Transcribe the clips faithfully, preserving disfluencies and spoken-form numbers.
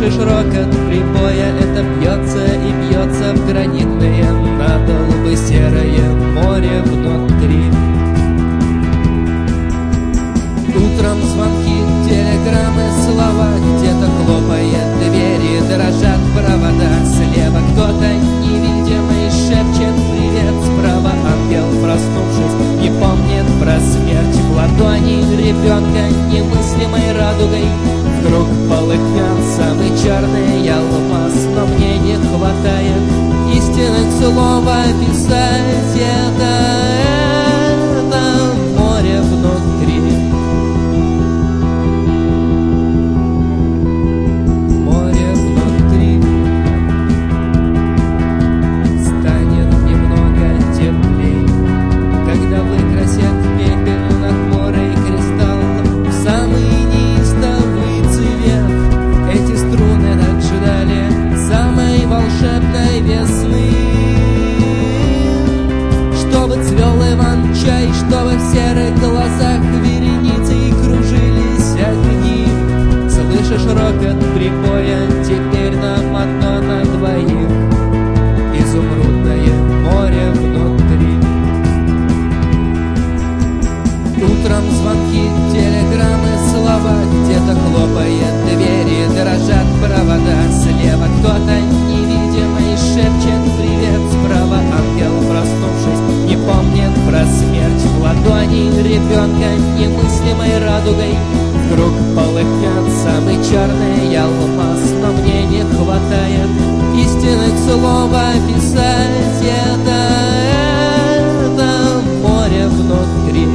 Слышишь рокот прибоя, это бьется и бьется в гранитное надолбы серое море внутри. Утром звонки, телеграммы, слова, где-то хлопает двери, дрожат провода. Слева кто-то невидимый шепчет привет, справа ангел, проснувшись, не помнит про смерть. В ладони ребенка немыслимой радугой вдруг полыхнет самый черный алмаз. Но мне не хватает истинных слов описать это, это море внутри. Море внутри. Станет немного теплей, когда выкрасят пепель на хмурый кристалл в самый неистовый цвет. Эти струны так ждали самой волшебной весны, чтобы цвел иван-чай, чтобы в серых глазах вереницей кружились огни. Слышишь рокот прибоя, теперь нам одно на двоих, изумрудное море внутри. Утром звонки, телеграммы, слова, где-то хлопает двери, дрожат провода. Слева кто-то невидимый шепчет привет, справа ангел, проснувшись, не помнит про смерть. В ладони ребенка немыслимой радугой вдруг полыхнет самый черный алмаз. Но мне не хватает истинных слов описать это, это море внутри.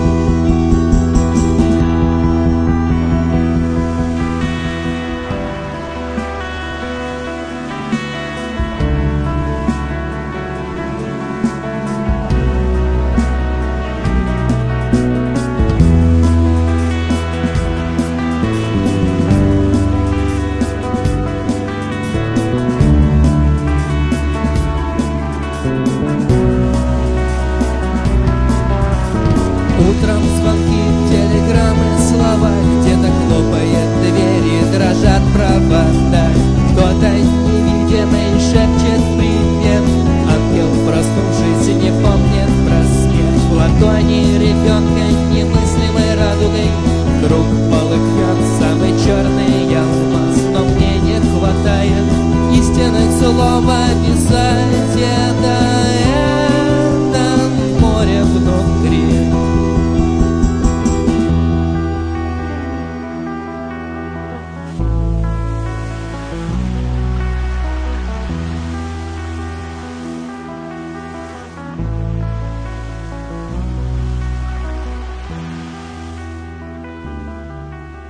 Утром звонки, телеграммы, слова, где-то хлопает двери, дрожат провода. Кто-то невидимый шепчет привет, ангел, проснувшись, не помнит про смерть. В ладони ребенка немыслимой радугой вдруг полыхнет самый черный алмаз. Но мне не хватает истинных слов описать это, это море внутри.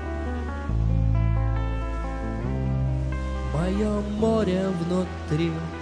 Мое море внутри.